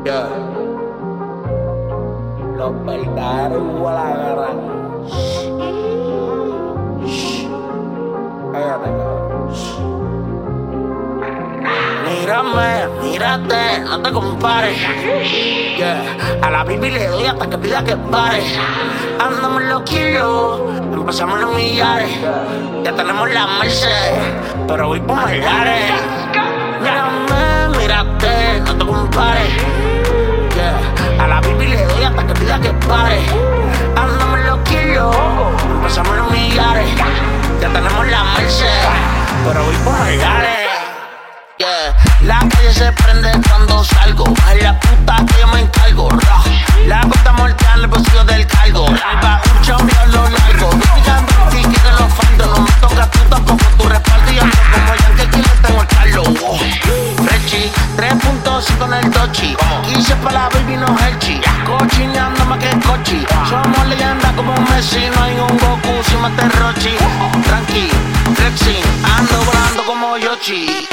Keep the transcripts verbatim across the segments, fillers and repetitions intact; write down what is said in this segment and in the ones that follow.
Yeah. Los verdaderos igual agarran. Cállate, cabrón. Mírame, mírate, no te compares. Yeah. A la bibi le doy hasta que pida que pare. Andamos en los kilos, empezamos en los millares. Ya tenemos la Mercedes, pero voy por Merlares. Mírame, mírate, no te compares. Yeah. A la bibi le doy hasta que pida que pare. Andamos en los kilos, empezamos en los millares. Ya tenemos la Mercedes, pero voy por Merlares. Yeah. La calle se prende cuando salgo. Es la puta que yo me encargo. La gota mortal en el bolsillo del cargo. Alba, un chambio a lo largo. Picando si quieren los faldos. No me toca tú tampoco tu respaldo. Y ando como Yankee que le tengo el carlo. Oh. Frechi, tres punto cinco en el Dochi. quince pa' la baby, no Hershey. Cochineando más que cochi. Somos leyendas como Messi. No hay un Goku sin mate Rochi. Tranqui, flexing. Ando volando como Yoshi.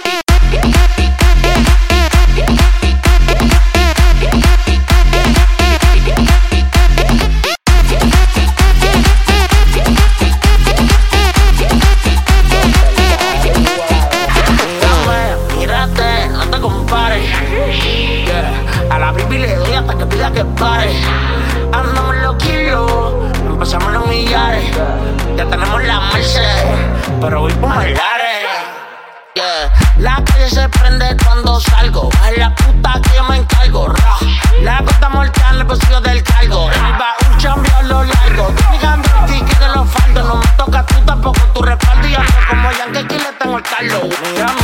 Que pare, andamos en los kilos, empezamos en los millares. Ya tenemos la Mercedes, pero voy por Merlares. Yeah. La calle se prende cuando salgo. Es la puta que yo me encargo. La gota mortal en el bolsillo del cargo. Alba, un chambio a lo largo. Picando si quieren los faldos. No me toca tú tampoco tu respaldo. Y ando como Yankee que le tengo el carlo. Mírame.